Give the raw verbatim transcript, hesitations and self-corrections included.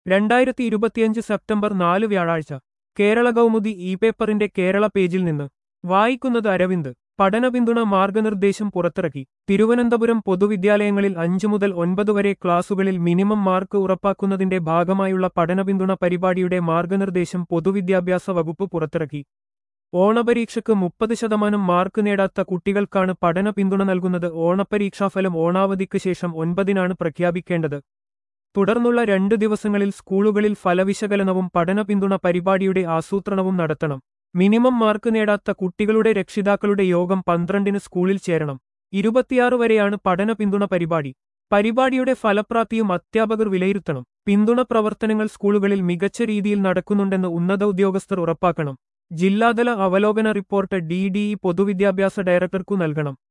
രണ്ടായിരത്തി ഇരുപത്തിയഞ്ച് സെപ്റ്റംബർ നാല് വ്യാഴാഴ്ച കേരള കൗമുദി ഇ പേപ്പറിന്റെ കേരള പേജിൽ നിന്ന് വായിക്കുന്നത് അരവിന്ദ്. പഠന പിന്തുണ മാർഗനിർദ്ദേശം പുറത്തിറക്കി. തിരുവനന്തപുരം പൊതുവിദ്യാലയങ്ങളിൽ അഞ്ചു മുതൽ ഒൻപത് വരെ ക്ലാസുകളിൽ മിനിമം മാർക്ക് ഉറപ്പാക്കുന്നതിന്റെ ഭാഗമായുള്ള പഠന പിന്തുണ പരിപാടിയുടെ മാർഗനിർദ്ദേശം പൊതുവിദ്യാഭ്യാസ വകുപ്പ് പുറത്തിറക്കി. ഓണപരീക്ഷയ്ക്ക് മുപ്പത് ശതമാനം മാർക്ക് നേടാത്ത കുട്ടികൾക്കാണ് പഠന പിന്തുണ നൽകുന്നത്. ഓണപരീക്ഷാഫലം ഓണാവധിക്ക് ശേഷം ഒൻപതിനാണ് പ്രഖ്യാപിക്കേണ്ടത്. തുടർന്നുള്ള രണ്ട് ദിവസങ്ങളിൽ സ്കൂളുകളിൽ ഫലവിശകലനവും പഠന പിന്തുണ പരിപാടിയുടെ ആസൂത്രണവും നടത്തണം. മിനിമം മാർക്ക് നേടാത്ത കുട്ടികളുടെ രക്ഷിതാക്കളുടെ യോഗം പന്ത്രണ്ടിന് സ്കൂളിൽ ചേരണം. ഇരുപത്തിയാറ് വരെയാണ് പഠന പിന്തുണ പരിപാടി. പരിപാടിയുടെ ഫലപ്രാപ്തിയും അധ്യാപകർ വിലയിരുത്തണം. പിന്തുണ പ്രവർത്തനങ്ങൾ സ്കൂളുകളിൽ മികച്ച രീതിയിൽ നടക്കുന്നുണ്ടെന്ന് ഉന്നത ഉദ്യോഗസ്ഥർ ഉറപ്പാക്കണം. ജില്ലാതല അവലോകന റിപ്പോർട്ട് ഡി ഡി ഇ പൊതുവിദ്യാഭ്യാസ ഡയറക്ടർക്കു നൽകണം.